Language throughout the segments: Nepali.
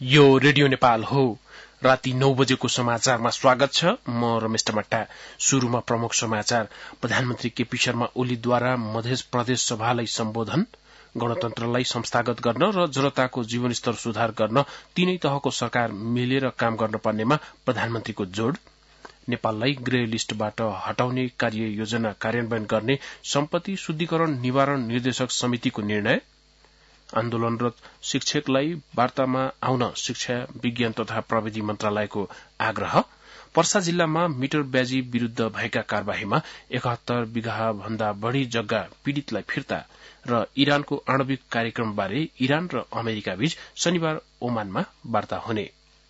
यो रेडियो नेपाल हो। राति 9 बजेको समाचारमा स्वागत छ। म रमेश टमट्टा। शुरूमा प्रमुख समाचार। प्रधानमन्त्री केपी शर्मा ओलीद्वारा मध्य प्रदेश सभालाई सम्बोधन, गणतन्त्रलाई संस्थागत गर्न र जनताको जीवनस्तर सुधार गर्न तीनै तहको सरकार मिलेर काम गर्नुपर्नेमा प्रधानमन्त्रीको जोड़, नेपाललाई ग्रे लिस्टबाट हटाउने कार्य योजना कार्यान्वयन गर्ने सम्पत्ति शुद्धिकरण निवारण निर्देशक समितिको निर्णय, आन्दोलनरत शिक्षकलाई वार्तामा आउन शिक्षा विज्ञान तथा प्रविधि मन्त्रालयको आग्रह, पर्सा जिल्लामा मिटर ब्याजी विरूद्ध भएका कार्यवाहीमा 71 बिघा भन्दा बढ़ी जग्गा पीड़ितलाई फिर्ता र इरानको आणविक कार्यक्रमबारे इरान र अमेरिका बीच शनिबार ओमानमा वार्ता हुने।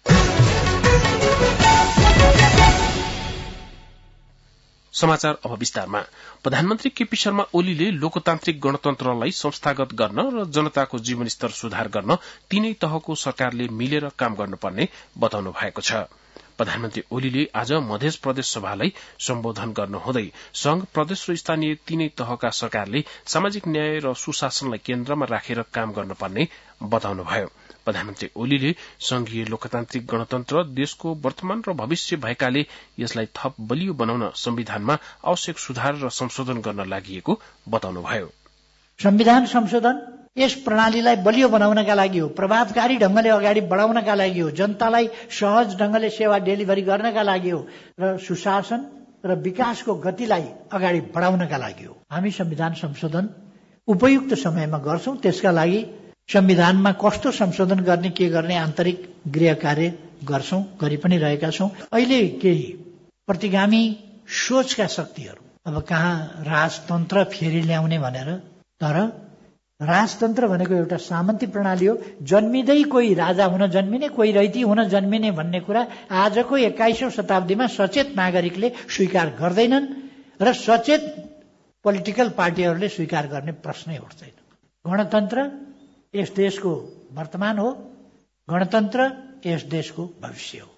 समाचार अब विस्तारमा। प्रधानमन्त्री केपी शर्मा ओलीले लोकतान्त्रिक गणतन्त्रलाई संस्थागत गर्न र जनताको जीवनस्तर सुधार गर्न तीनै तहको सरकारले मिलेर काम गर्नुपर्ने बताउनु भएको छ। प्रधानमन्त्री ओलीले आज मध्य प्रदेश सभालाई सम्बोधन गर्नुहुँदै संघ, प्रदेश र स्थानीय तीनै तहका सरकारले सामाजिक न्याय र सुशासनलाई केन्द्रमा राखेर काम गर्नुपर्ने बताउनुभयो। प्रधानमन्त्री ओलीले संघीय लोकतान्त्रिक गणतन्त्र देशको वर्तमान र भविष्य भएकाले यसलाई थप बलियो बनाउन संविधानमा आवश्यक सुधार र संशोधन गर्न लागि बताउनुभयो। संविधान संशोधन यस प्रणालीलाई बलियो बनाउनका लागि हो, प्रभावकारी ढंगले अगाडि बढाउनका लागि हो, जनतालाई सहज ढंगले सेवा डेलिभरी गर्नका लागि हो र सुशासन र विकासको गतिलाई अगाडि बढाउनका लागि हो। हामी संविधान संशोधन उपयुक्त समयमा गर्छौं। त्यसका लागि संविधानमा कस्तो संशोधन गर्ने, के गर्ने आन्तरिक गृह कार्य गर्छौं, गरि पनि रहेका छौं। अहिले केही प्रतिगामी सोचका शक्तिहरू अब कहाँ राजतन्त्र फेरि ल्याउने भनेर, तर राजतन्त्र भनेको एउटा सामन्ती प्रणाली हो। जन्मिँदै कोही राजा हुन जन्मिने, कोही रैती हुन जन्मिने भन्ने कुरा आजको 21औं शताब्दीमा सचेत नागरिकले स्वीकार गर्दैनन् र सचेत पोलिटिकल पार्टीहरूले स्वीकार गर्ने प्रश्नै उठ्दैन। गणतन्त्र यस देशको वर्तमान हो, गणतन्त्र यस देशको भविष्य हो।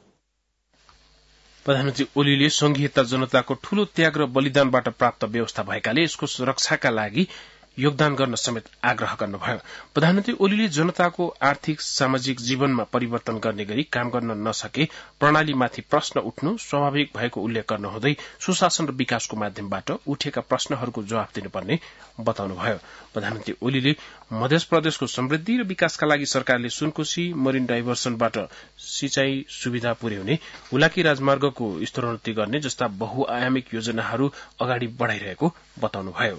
प्रधानमन्त्री ओलीले संघीयता जनताको ठूलो त्याग र बलिदानबाट प्राप्त व्यवस्था भएकाले यसको सुरक्षाका लागि योगदान गर्न समेत आग्रह गर्नुभयो। प्रधानमन्त्री ओलीले जनताको आर्थिक सामाजिक जीवनमा परिवर्तन गर्ने गरी काम गर्न नसके प्रणालीमाथि प्रश्न उठ्नु स्वाभाविक भएको उल्लेख गर्नुहुँदै सुशासन र विकासको माध्यमबाट उठेका प्रश्नहरूको जवाफ दिनुपर्ने बताउनुभयो। प्रधानमन्त्री ओलीले मध्य प्रदेशको समृद्धि र विकासका लागि सरकारले सुनकोशी मरिन डाइभर्सनबाट सिंचाई सुविधा पुर्याउने, हुलाकी राजमार्गको स्तरोन्नति गर्ने जस्ता बहुआयामिक योजनाहरू अगाडि बढ़ाइरहेको बताउनुभयो।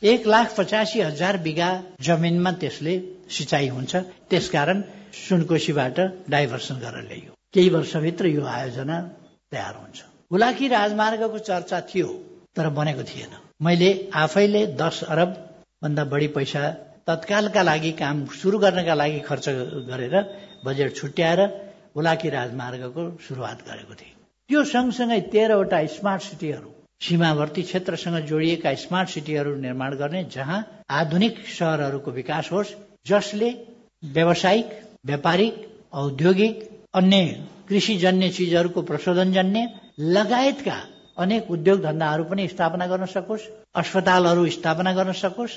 1,85,000 बिघा जमिनमा त्यसले सिंचाई हुन्छ। त्यसकारण सुनकोशीबाट डाइभर्सन गरेर ल्याइयो। केही वर्षभित्र यो आयोजना तयार हुन्छ। हुलाकी राजमार्गको चर्चा थियो तर बनेको थिएन। मैले आफैले 10 अरब भन्दा बढी पैसा तत्कालका लागि काम शुरू गर्नका लागि खर्च गरेर बजेट छुट्याएर हुलाकी राजमार्गको शुरूआत गरेको थिएँ। त्यो सँगसँगै 13वटा स्मार्ट सिटीहरू, सीमावर्ती क्षेत्रसँग जोडिएका स्मार्ट सिटीहरू निर्माण गर्ने, जहाँ आधुनिक शहरहरूको विकास होस्, जसले व्यावसायिक, व्यापारिक, औद्योगिक, अन्य कृषिजन्य चीजहरूको प्रशोधनजन्य लगायतका अनेक उद्योग धन्दाहरू पनि स्थापना गर्न सकोस्, अस्पतालहरू स्थापना गर्न सकोस्।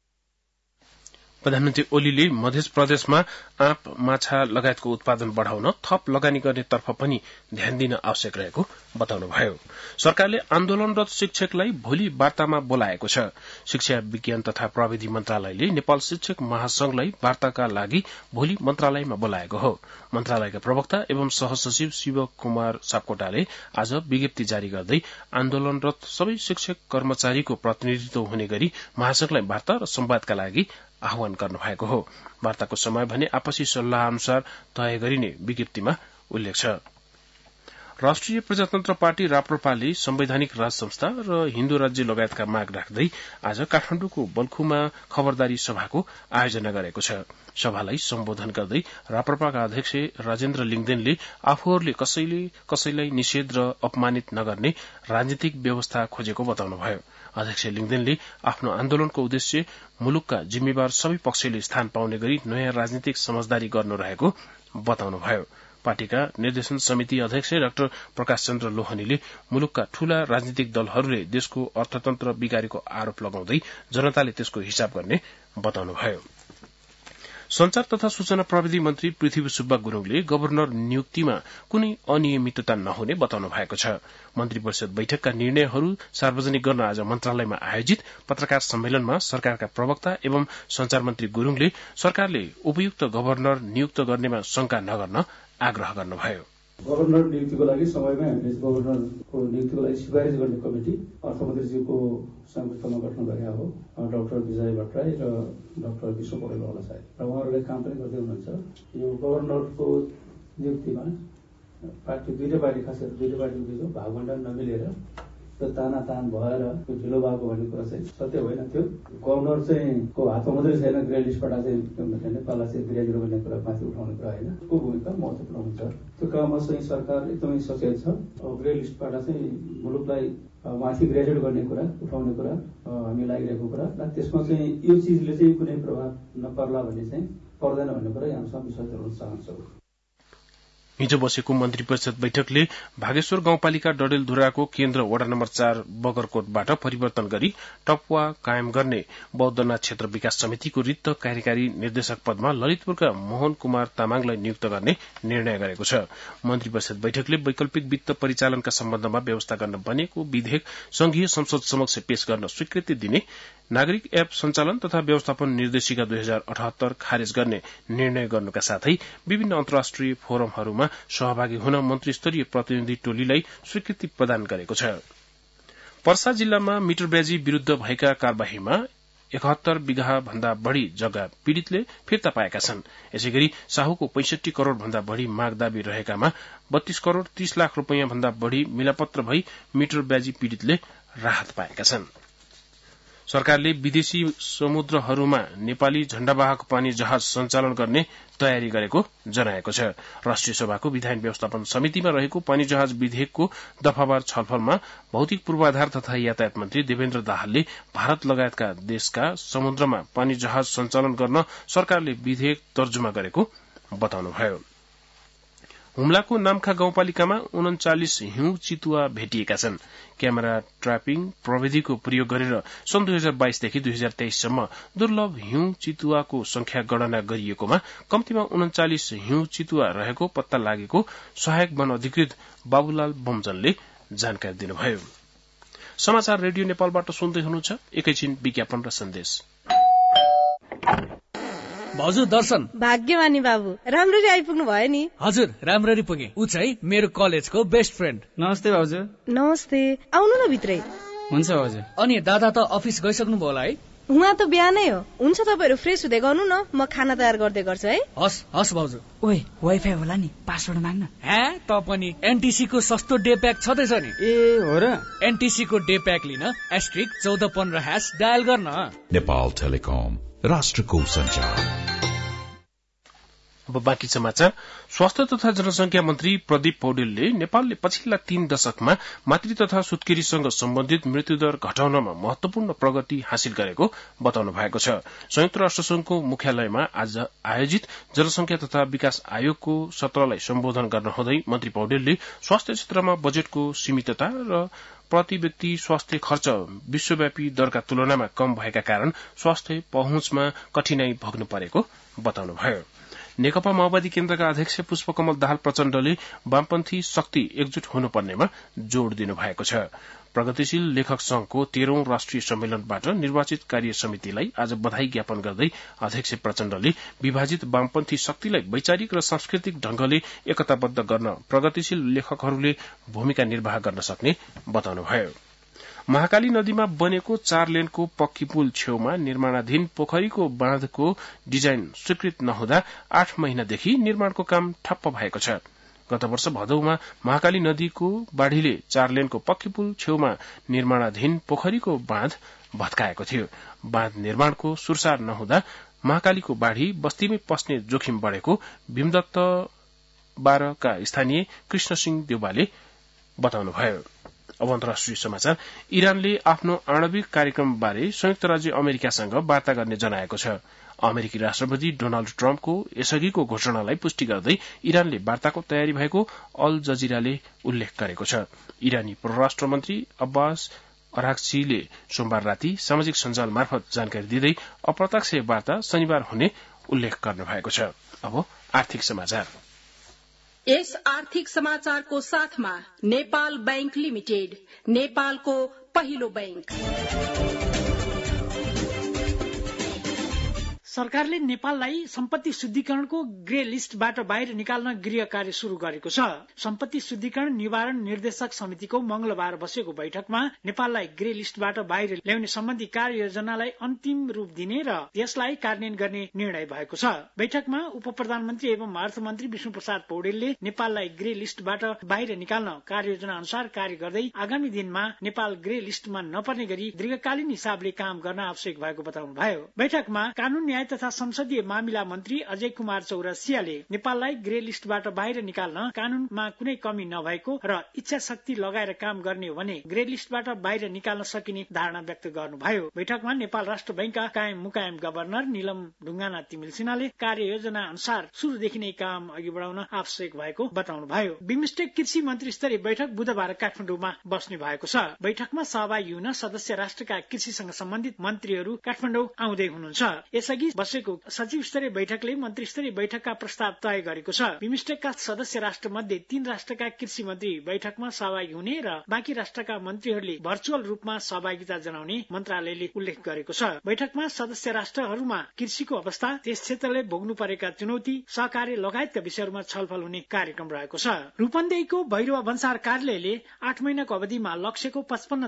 प्रधानमन्त्री ओलीले मध्य प्रदेशमा आँप, माछा लगायतको उत्पादन बढ़ाउन थप लगानी गर्नेतर्फ पनि ध्यान दिन आवश्यक रहेको बताउनुभयो। सरकारले आन्दोलनरत शिक्षकलाई भोलि वार्तामा बोलाएको छ। शिक्षा विज्ञान तथा प्रविधि मन्त्रालयले नेपाल शिक्षक महासंघलाई वार्ताका लागि भोलि मन्त्रालयमा बोलाएको हो। मन्त्रालयका प्रवक्ता एवं सहसचिव शिव कुमार सापकोटाले आज विज्ञप्ति जारी गर्दै आन्दोलनरत सबै शिक्षक कर्मचारीको प्रतिनिधित्व हुने गरी महासंघलाई वार्ता र संवादका लागि आह्वान गर्नुभएको हो। वार्ताको समय भने आपसी सल्लाह अनुसार तय गरिने विज्ञप्तिमा उल्लेख छ। राष्ट्रिय प्रजातन्त्र पार्टी राप्रपाले संवैधानिक राज संस्था र हिन्दू राज्य लगायतका माग राख्दै आज काठमाडौँको बल्खुमा खबरदारी सभाको आयोजना गरेको छ। सभालाई सम्बोधन गर्दै राप्रपाका अध्यक्ष राजेन्द्र लिङदेनले आफूहरूले कसैलाई निषेध र अपमानित नगर्ने राजनीतिक व्यवस्था खोजेको बताउनुभयो। अध्यक्ष लिङदेनले आफ्नो आन्दोलनको उद्देश्य मुलुकका जिम्मेवार सबै पक्षले स्थान पाउने गरी नयाँ राजनीतिक समझदारी गर्नु रहेको बताउनुभयो। पार्टीका निर्देशन समिति अध्यक्ष डाक्टर प्रकाश चन्द्र लोहनीले मुलुकका ठूला राजनीतिक दलहरूले देशको अर्थतन्त्र बिगारेको आरोप लगाउँदै जनताले त्यसको हिसाब गर्ने बताउनुभयो। संचार तथा सूचना प्रविधि मन्त्री पृथ्वी सुब्बा गुरूङले गभर्नर नियुक्तिमा कुनै अनियमितता नहुने बताउनु भएको छ। मन्त्री परिषद बैठकका निर्णयहरू सार्वजनिक गर्न आज मन्त्रालयमा आयोजित पत्रकार सम्मेलनमा सरकारका प्रवक्ता एवं संचार मन्त्री गुरूङले सरकारले उपयुक्त गभर्नर नियुक्त गर्नेमा शंका नगर्न आग्रह गर्नुभयो। गभर्नर नियुक्तिको लागि समयमै हामीले गभर्नरको नियुक्तिको लागि सिफारिस गर्ने कमिटी अर्थमन्त्रीज्यूको संयुक्तमा गठन गरेका हो। डाक्टर विजय भट्टराई र डाक्टर विश्व पौडेल होला सायद, र उहाँहरूले काम पनि गर्दै हुनुहुन्छ। यो गभर्नरको नियुक्तिमा दुईटै पार्टी खास गरी दुईटै पार्टीको बिचमा भागभण्डार नमिलेर त्यो तानातान भएर त्यो ढिलो भएको भन्ने कुरा चाहिँ सत्य होइन। त्यो गभर्नर चाहिँ को हातमा मात्रै छैन ग्रे लिस्टबाट चाहिँ नेपाललाई चाहिँ ग्रेजुएट गर्ने कुरा माथि उठाउने कुरा होइन। को भूमिका महत्त्वपूर्ण हुन्छ। त्यो काममा चाहिँ सरकार एकदमै सचेत छ। ग्रे लिस्टबाट चाहिँ मुलुकलाई माथि ग्रेजुएट गर्ने कुरा उठाउने कुरा हामी लागिरहेको कुरा र त्यसमा चाहिँ यो चिजले चाहिँ कुनै प्रभाव नपर्ला भन्ने चाहिँ पर्दैन भन्ने कुरा यहाँसम्म विश्वास गराउन चाहन्छौँ। हिजो बसेको मन्त्री परिषद बैठकले भागेश्वर गाउँपालिका डडेलधुराको केन्द्र वडा नम्बर 4 बगरकोटबाट परिवर्तन गरी टप्वा कायम गर्ने बौद्धनाथ क्षेत्र विकास समितिको रिक्त कार्यकारी निर्देशक पदमा ललितपुरका मोहन कुमार तामाङलाई नियुक्त गर्ने निर्णय गरेको छ। मन्त्री परिषद बैठकले वैकल्पिक वित्त परिचालनका सम्बन्धमा व्यवस्था गर्न बनेको विधेयक संघीय संसद समक्ष पेश गर्न स्वीकृति दिने, नागरिक एप सञ्चालन तथा व्यवस्थापन निर्देशिका 2078 खारेज गर्ने निर्णय गर्नुका साथै विभिन्न अन्तर्राष्ट्रिय फोरमहरूमा सहभागी हुन मन्त्री स्तरीय प्रतिनिधि टोलीलाई स्वीकृति प्रदान गरेको छ। पर्सा जिल्लामा मिटरब्याजी विरूद्ध भएका कार्यवाहीमा 71 बिघा भन्दा बढ़ी जग्गा पीड़ितले फिर्ता पाएका छन्। यसैगरी साहुको 65 करोड़ भन्दा बढ़ी माग दावी रहेकामा 32 करोड़ 30 लाख रूपियाँ भन्दा बढ़ी मिलापत्र भई मिटरब्याजी पीड़ितले राहत पाएका छन्। सरकारले विदेशी समुद्रहरूमा नेपाली झण्डावाहक पानी जहाज सञ्चालन गर्ने तयारी गरेको जनाएको छ। राष्ट्रिय सभाको विधान व्यवस्थापन समितिमा रहेको पानी जहाज विधेयकको दफावार छलफलमा भौतिक पूर्वाधार तथा यातायात मन्त्री देवेन्द्र दाहालले भारत लगायतका देशका समुद्रमा पानी जहाज सञ्चालन गर्न सरकारले विधेयक तर्जुमा गरेको बताउनुभयो। हुम्लाको नाम्खा गाउँपालिकामा 39 हिउँ चितुवा भेटिएका छन्। क्यामेरा ट्र्यापिङ प्रविधिको प्रयोग गरेर सन् 2022 देखि 2023 सम्म दुर्लभ हिउँ चितुवाको संख्या गणना गरिएकोमा कम्तीमा 39 हिउँ चितुवा रहेको पत्ता लागेको सहायक वन अधिकृत बाबुलाल बमजनले जानकारी दिनुभयो। समाचार रेडियो नेपालबाट सुन्दै हुनुहुन्छ। एकैछिन विज्ञापन र सन्देश। भाउजू दर्शन। भाग्यमानी बाबु, राम्ररी आइपुग्नु भयो नि। हजुर राम्ररी पुगे। ऊ चाहिँ मेरो कलेजको बेस्ट फ्रेन्ड। नमस्ते भाउजू। नमस्ते, आउनु न भित्रै। हुन्छ भाउजू। अनि दादा त अफिस गइसक्नु भयो होला है? उहाँ त बिहानै हो। हुन्छ तपाईहरु फ्रेस हुँदै गर्नु न, म खाना तयार गर्दै गर्छु है। हस् हस् भाउजू। ओए वाइफाई होला नि, पासवर्ड माग्न। हे त पनि एनटीसी को सस्तो डे प्याक छदैछ नि। ए हो र? एनटीसी को डे प्याक लिन *1415# डायल गर्न। नेपाल टेलिकम, राष्ट्रको सञ्चार। अब बाँकी समाचार। स्वास्थ्य तथा जनसंख्या मन्त्री प्रदीप पौडेलले नेपालले पछिल्ला 3 दशकमा मातृ तथा सुत्केरीसँग सम्बन्धित मृत्युदर घटाउनमा महत्वपूर्ण प्रगति हासिल गरेको बताउनु भएको छ। संयुक्त राष्ट्रसंघको मुख्यालयमा आज आयोजित जनसंख्या तथा विकास आयोगको सत्रलाई सम्बोधन गर्नुहुँदै मन्त्री पौडेलले स्वास्थ्य क्षेत्रमा बजेटको सीमितता र प्रति व्यक्ति स्वास्थ्य खर्च विश्वव्यापी दरका तुलनामा कम भएका कारण स्वास्थ्य पहुँचमा कठिनाई भोग्नु परेको बताउनुभयो। नेकपा माओवादी केन्द्रका अध्यक्ष पुष्पकमल दाहाल प्रचण्डले वामपन्थी शक्ति एकजुट हुनुपर्नेमा जोड़ दिनु भएको छ। प्रगतिशील लेखक संघको 13औं राष्ट्रिय सम्मेलनबाट निर्वाचित कार्य समितिलाई आज बधाई ज्ञापन गर्दै अध्यक्ष प्रचण्डले विभाजित वामपन्थी शक्तिलाई वैचारिक र सांस्कृतिक ढंगले एकताबद्ध गर्न प्रगतिशील लेखकहरूले भूमिका निर्वाह गर्न सक्ने बताउनुभयो। महाकाली नदीमा बनेको 4 लेनको पक्की पुल छेउमा निर्माणाधीन पोखरीको बाँधको डिजाइन स्वीकृत नहुँदा 8 महिनादेखि निर्माणको काम ठप्प भएको छ। गत वर्ष भदौमा महाकाली नदीको बाढ़ीले 4 लेनको पक्की पुल छेउमा निर्माणाधीन पोखरीको बाँध भत्काएको थियो। बाँध निर्माणको सुरसार नहुँदा महाकालीको बाढ़ी बस्तीमै पस्ने जोखिम बढ़ेको भीमदत्त 12 का स्थानीय कृष्ण सिंह देउवाले बताउनुभयो। अब अन्तर्राष्ट्रिय समाचार। इरानले आफ्नो आणविक कार्यक्रमबारे संयुक्त राज्य अमेरिकासँग वार्ता गर्ने जनाएको छ। अमेरिकी राष्ट्रपति डोनाल्ड ट्रम्पको यसअघिको घोषणालाई पुष्टि गर्दै इरानले वार्ताको तयारी भएको अल जजिराले उल्लेख गरेको छ। इरानी परराष्ट्र मन्त्री अब्बास अराक्चीले सोमबार राति सामाजिक सञ्जाल मार्फत जानकारी दिँदै अप्रत्यक्ष वार्ता शनिबार हुने उल्लेख गर्नु भएको छ। अब आर्थिक समाचार। यस आर्थिक समाचारको साथमा नेपाल बैंक लिमिटेड, नेपालको पहिलो बैंक। सरकारले नेपाललाई सम्पत्ति शुद्धिकरणको ग्रे लिस्टबाट बाहिर निकाल्न गृह कार्य शुरू गरेको छ। सम्पत्ति शुद्धिकरण निवारण निर्देशक समितिको मंगलबार बसेको बैठकमा नेपाललाई ग्रे लिस्टबाट बाहिर ल्याउने सम्बन्धी कार्ययोजनालाई अन्तिम रूप दिने र यसलाई कार्यान्वयन गर्ने निर्णय भएको छ। बैठकमा उपप्रधानमन्त्री एवं अर्थमन्त्री विष्णु प्रसाद पौडेलले नेपाललाई ग्रे लिस्टबाट बाहिर निकाल्न कार्ययोजना अनुसार कार्य गर्दै आगामी दिनमा नेपाल ग्रे लिस्टमा नपर्ने गरी दीर्घकालीन हिसाबले काम गर्न आवश्यक भएको बताउनुभयो। बैठकमा कानून न्याय तथा संसदीय मामिला मन्त्री अजय कुमार चौरसियाले नेपाललाई ग्रे लिस्टबाट बाहिर निकाल्न कानूनमा कुनै कमी नभएको र इच्छा शक्ति लगाएर काम गर्ने हो भने ग्रे लिस्टबाट बाहिर निकाल्न सकिने धारणा व्यक्त गर्नुभयो। बैठकमा नेपाल राष्ट्र बैंकका कायम मुकायम गभर्नर निलम ढुङ्गाना तिमिल सिन्हाले कार्ययोजना अनुसार शुरूदेखि नै काम अघि बढाउन आवश्यक भएको बताउनुभयो। बिमस्टेक कृषि मन्त्री स्तरीय बैठक बुधबार काठमाडौँमा बस्ने भएको छ। बैठकमा सहभागी हुन सदस्य राष्ट्रका कृषिसँग सम्बन्धित मन्त्रीहरू काठमाडौँ आउँदै हुनुहुन्छ। यसअघि बसेको सचिव स्तरीय बैठकले मन्त्री स्तरीय बैठकका प्रस्ताव तय गरेको छ। बिमस्टेकका सदस्य राष्ट्र मध्ये 3 राष्ट्रका कृषि मन्त्री बैठकमा सहभागी हुने र बाँकी राष्ट्रका मन्त्रीहरूले भर्चुअल रूपमा सहभागिता जनाउने मन्त्रालयले उल्लेख गरेको छ। बैठकमा सदस्य राष्ट्रहरूमा कृषिको अवस्था, त्यस क्षेत्रले भोग्नु परेका चुनौती, सहकार्य लगायतका विषयहरूमा छलफल हुने कार्यक्रम रहेको छ। रूपन्देहीको भैरवा भन्सार कार्यालयले 8 महिनाको अवधिमा लक्ष्यको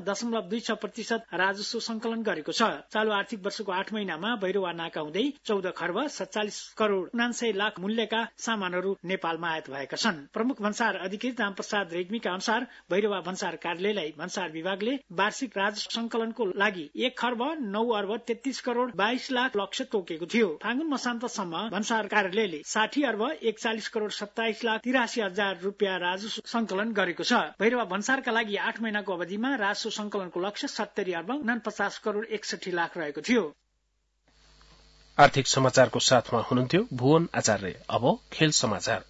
55.26% राजस्व संकलन गरेको छ। चालू आर्थिक वर्षको 8 महिनामा भैरवा नाका हुँदै 14 खर्ब 47 करोड़ 79 लाख मूल्यका सामानहरू नेपालमा आयात भएका छन्। प्रमुख भन्सार अधिकृत रामप्रसाद रेग्मीका अनुसार भैरवा भन्सार कार्यालयलाई भन्सार विभागले वार्षिक राजस्व संकलनको लागि 1 खर्ब 9 अर्ब 33 करोड़ 22 लाख लक्ष्य तोकेको थियो। फागुन मसान्तसम्म भन्सार कार्यालयले 60 अर्ब 41 करोड़ 27 लाख 83 हजार रुपियाँ राजस्व संकलन गरेको छ। भैरवा भन्सारका लागि 8 महिनाको अवधिमा राजस्व संकलनको लक्ष्य 70 अर्ब 49 करोड़ 61 लाख रहेको थियो। आर्थिक समाचारको साथमा हुनुहुन्थ्यो भुवन आचार्य। अब खेल समाचार।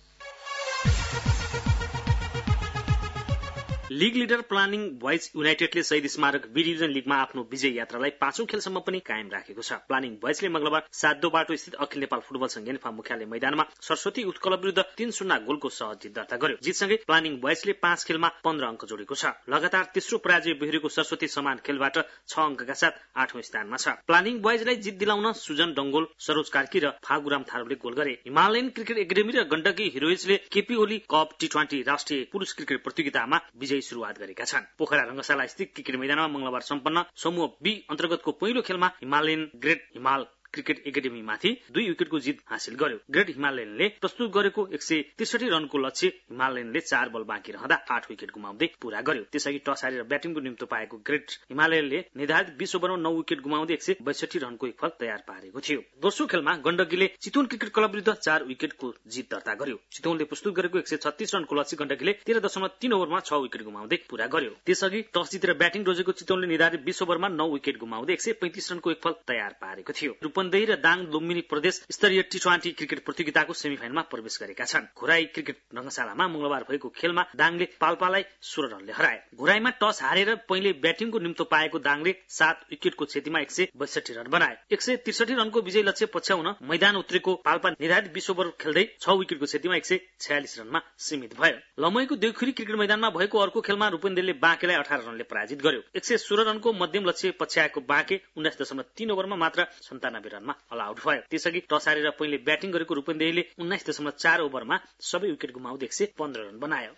लीग लिडर प्लानिङ बोइज युनाइटेडले शहीद स्मारक बी डिभिजन लीगमा आफ्नो विजय यात्रालाई 5औं खेलसम्म पनि कायम राखेको छ। प्लानिङ बोइजले मंगलबार सातो बाटो स्थित अखिल नेपाल फुटबल संघ एन्फा मुख्यालय मैदानमा सरस्वती युथ क्लब विरुद्ध 3-0 गोलको सहज जित दर्ता गर्यो। जितसँगै प्लानिङ बोइजले 5 खेलमा 15 अंक जोडेको छ। लगातार तेस्रो पराजय बेहोरेको सरस्वती समान खेलबाट 6 अंकका साथ 8औं स्थानमा छ। प्लानिङ बोइजलाई जित दिलाउन सुजन डंगोल, सरोज कार्की र फागुराम थारूले गोल गरे। हिमालयन क्रिकेट एकाडेमी र गण्डकी हिरोइजले केपी ओली कप टी20 राष्ट्रिय पुरुष क्रिकेट प्रतियोगितामा विजयी शुरुआत गरेका छन्। पोखरा रंगशाला स्थित क्रिकेट मैदानमा मंगलबार सम्पन्न समूह बी अन्तर्गतको पहिलो खेलमा हिमालयन ग्रेट हिमाल क्रिकेट एकाडेमीमाथि 2 विकेटको जित हासिल गर्यो। ग्रेट हिमालयनले प्रस्तुत गरेको 163 रनको लक्ष्य हिमालयनले 4 बल बाँकी रहँदा 8 विकेट गुमाउँदै पूरा गर्यो। त्यसअघि टस हारेर ब्याटिङको निम्तो पाएको ग्रेट हिमालयनले निर्धारित 20 ओभरमा 9 विकेट गुमाउँदै 162 रनको एक फल तयार पारेको थियो। दोस्रो खेलमा गण्डकीले चितवन क्रिकेट क्लब विरुद्ध 4 विकेटको जित दर्ता गर्यो। चितवनले प्रस्तुत गरेको 136 रनको लक्ष्य गण्डकीले 13.3 ओभरमा 6 विकेट गुमाउँदै पूरा गर्यो। त्यसअघि टस जितेर ब्याटिङ रोजेको चितवनले निर्धारित 20 ओभरमा 9 विकेट गुमाउँदै 135 रनको एक फल तयार पारेको थियो। रूपन्देही र दाङ लुम्बिनी प्रदेश स्तरीय टी20 क्रिकेट प्रतियोगिताको सेमिफाइनलमा प्रवेश गरेका छन्। घोराई क्रिकेट रंगशालामा मंगलबार भएको खेलमा दाङले पाल्पालाई 16 रनले हराए। घोराईमा टस हारेर पहिले ब्याटिङको निम्तो पाएको दाङले 7 विकेटको क्षतिमा 162 रन बनाए। 163 रनको विजय लक्ष्य पछ्याउन मैदान उत्रेको पाल्पा निर्धारित 20 ओभर खेल्दै 6 विकेटको क्षतिमा 146 रनमा सीमित भयो। लमैको देउखुरी क्रिकेट मैदानमा भएको अर्को खेलमा रूपन्देहीले बाँकेलाई 18 रनले पराजित गर्यो। 116 रनको मध्यम लक्ष्य पछ्याएको बाँके 19.3 ओभरमा मात्र 97 रनमा अल आउट भयो। त्यसअघि टस हारेर पहिले ब्याटिङ गरेको रूपन्देहीले 19.4 ओभरमा सबै विकेट गुमाउँदै 115 रन बनायो।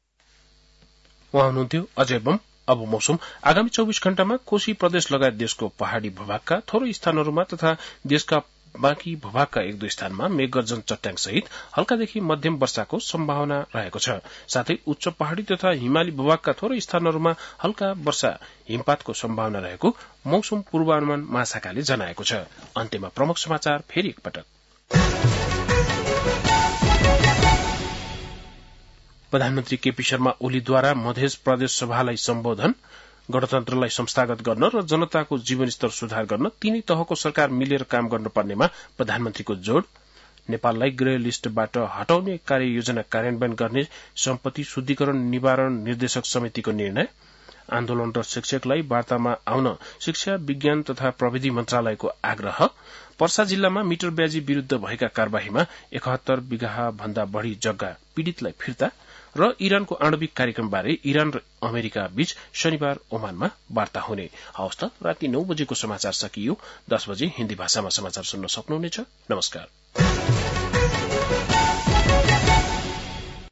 उहाँ हुनुहुन्थ्यो अजय बम। अब मौसम। आगामी 24 घण्टामा कोशी प्रदेश लगायत देशको पहाड़ी भूभागका थोरै स्थानहरूमा तथा देशका बाँकी भूभागका 1-2 स्थानमा मेघगर्जन चट्याङ सहित हल्कादेखि मध्यम वर्षाको सम्भावना रहेको छ। साथै उच्च पहाड़ी तथा हिमाली भूभागका थोरै स्थानहरूमा हल्का वर्षा हिमपातको सम्भावना रहेको मौसम पूर्वानुमान महाशाखाले जनाएको छ। अन्त्यमा प्रमुख समाचार फेरि एकपटक। प्रधानमन्त्री केपी शर्मा ओलीद्वारा मध्य प्रदेश सभालाई सम्बोधन, गणतन्त्रलाई संस्थागत गर्न र जनताको जीवनस्तर सुधार गर्न तीनै तहको सरकार मिलेर काम गर्नुपर्नेमा प्रधानमन्त्रीको जोड़, नेपाललाई ग्रे लिस्टबाट हटाउने कार्ययोजना कार्यान्वयन गर्ने सम्पत्ति शुद्धिकरण निवारण निर्देशक समितिको निर्णय, आन्दोलनरत शिक्षकलाई वार्तामा आउन शिक्षा विज्ञान तथा प्रविधि मन्त्रालयको आग्रह, पर्सा जिल्लामा मिटर ब्याजी विरूद्ध भएका कार्यवाहीमा 71 बिघा भन्दा बढ़ी जग्गा पीड़ितलाई फिर्ता र इरानको आणविक कार्यक्रमबारे इरान र अमेरिका बीच शनिबार ओमानमा वार्ता हुने। हवस् त, राति 9 बजेको समाचार सकियो। 10 बजे हिन्दी भाषामा समाचार सुन्न सक्नुहुनेछ। नमस्कार।